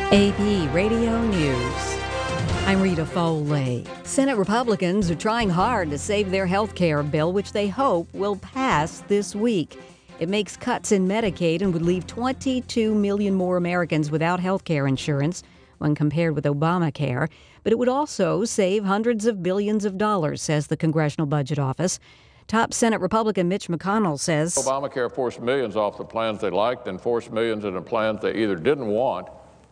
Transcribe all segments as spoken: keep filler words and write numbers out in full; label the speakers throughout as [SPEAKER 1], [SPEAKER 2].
[SPEAKER 1] A P Radio News. I'm Rita Foley. Senate Republicans are trying hard to save their health care bill, which they hope will pass this week. It makes cuts in Medicaid and would leave twenty-two million more Americans without health care insurance when compared with Obamacare. But it would also save hundreds of billions of dollars, says the Congressional Budget Office. Top Senate Republican Mitch McConnell says
[SPEAKER 2] Obamacare forced millions off the plans they liked and forced millions into plans they either didn't want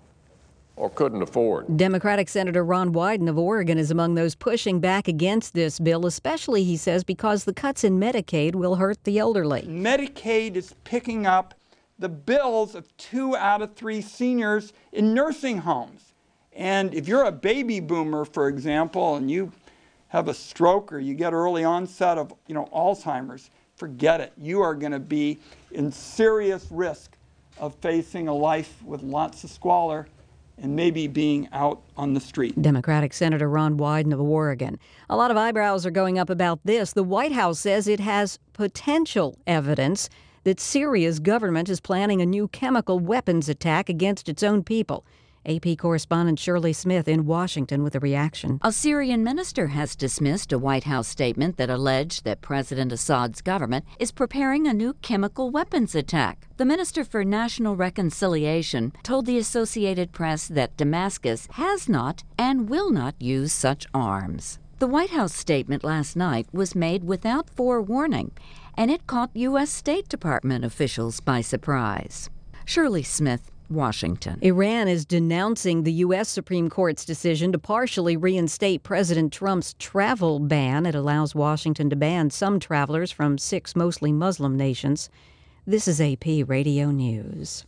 [SPEAKER 2] or couldn't afford.
[SPEAKER 1] Democratic Senator Ron Wyden of Oregon is among those pushing back against this bill, especially, he says, because the cuts in Medicaid will hurt the elderly.
[SPEAKER 3] Medicaid is picking up the bills of two out of three seniors in nursing homes. And if you're a baby boomer, for example, and you have a stroke or you get early onset of, you know, Alzheimer's, forget it. You are going to be in serious risk of facing a life with lots of squalor and maybe being out on the street.
[SPEAKER 1] Democratic Senator Ron Wyden of Oregon. A lot of eyebrows are going up about this. The White House says it has potential evidence that Syria's government is planning a new chemical weapons attack against its own people. A P correspondent Shirley Smith in Washington with a reaction.
[SPEAKER 4] A Syrian minister has dismissed a White House statement that alleged that President Assad's government is preparing a new chemical weapons attack. The Minister for National Reconciliation told the Associated Press that Damascus has not and will not use such arms. The White House statement last night was made without forewarning, and it caught U S State Department officials by surprise. Shirley Smith, Washington.
[SPEAKER 1] Iran is denouncing the U S Supreme Court's decision to partially reinstate President Trump's travel ban. It allows Washington to ban some travelers from six mostly Muslim nations. This is A P Radio News.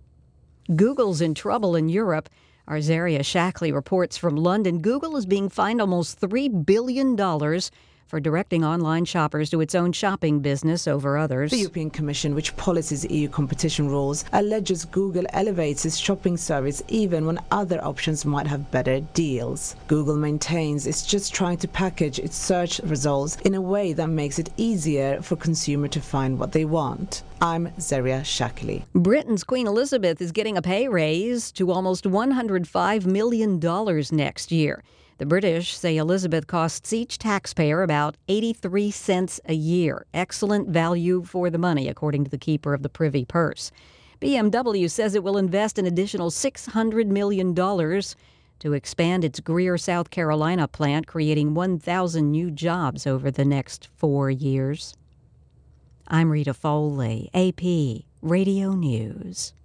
[SPEAKER 1] Google's in trouble in Europe. Our Zaria Shackley reports from London. Google is being fined almost three billion dollars for directing online shoppers to its own shopping business over others.
[SPEAKER 5] The European Commission, which policies E U competition rules, alleges Google elevates its shopping service even when other options might have better deals. Google maintains it's just trying to package its search results in a way that makes it easier for consumers to find what they want. I'm Zaria Shackley.
[SPEAKER 1] Britain's Queen Elizabeth is getting a pay raise to almost one hundred five million dollars next year. The British say Elizabeth costs each taxpayer about eighty-three cents a year. Excellent value for the money, according to the keeper of the privy purse. B M W says it will invest an additional six hundred million dollars to expand its Greer, South Carolina plant, creating one thousand new jobs over the next four years. I'm Rita Foley, A P Radio News.